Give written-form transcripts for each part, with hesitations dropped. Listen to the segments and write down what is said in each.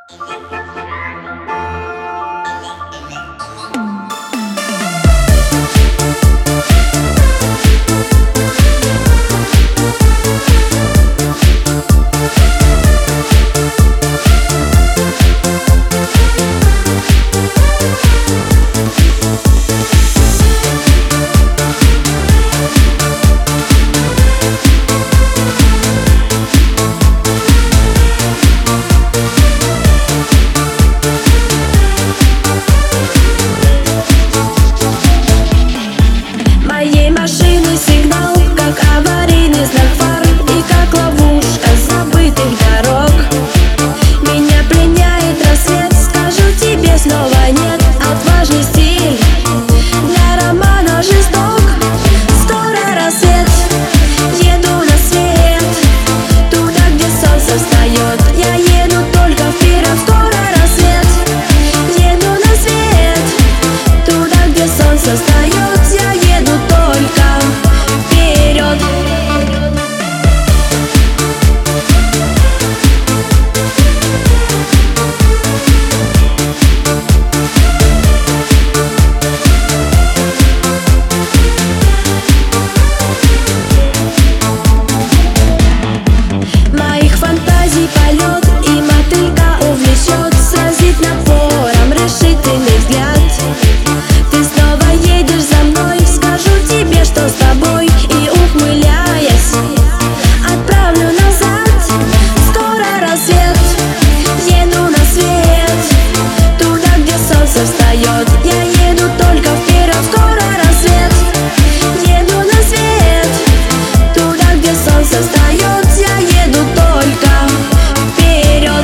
Моей машины сигнал, как аварийный знак фар и как ловушка забытых дорог. Меня пленяет рассвет, скажу тебе снова нет. Отважный стиль для романа жесток. Скоро рассвет, еду на свет, туда, где солнце встает. Я еду только вперед. Скоро рассвет, еду на свет, туда, где солнце встает. Я еду только вперед. Моих фантазий полет, и мотылька увлечет, сразит напором решительный взгляд. Ты снова едешь за мной, скажу тебе, что с тобой, и ухмыляясь отправлю назад. Скоро рассвет, еду на свет, туда, где солнце встает. Я еду только вперед. Скоро рассвет, еду на свет, туда, где солнце встает. Я еду только вперед.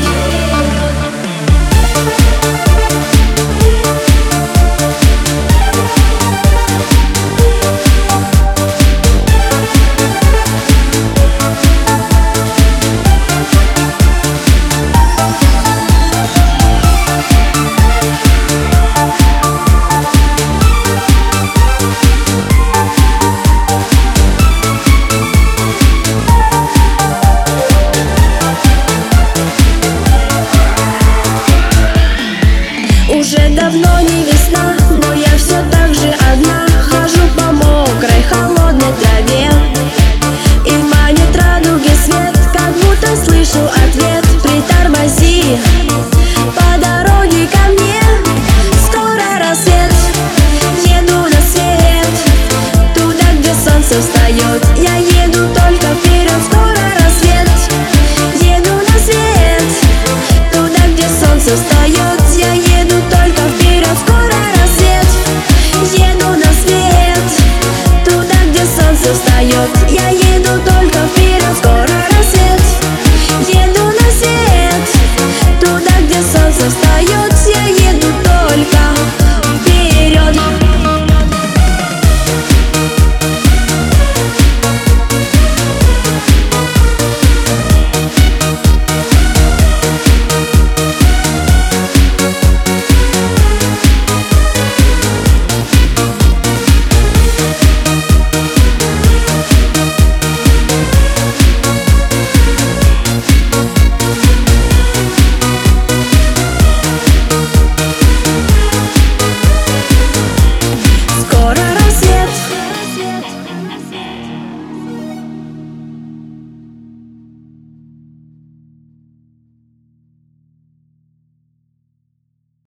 Уже давно не весна, но я все так же одна. Хожу по мокрой, холодной траве, и манит радуги свет, как будто слышу ответ. Притормози по дороге ко мне. Скоро рассвет, еду на свет, туда, где солнце встает. Я еду только вперед. Скоро рассвет, еду на свет, туда, где солнце встает.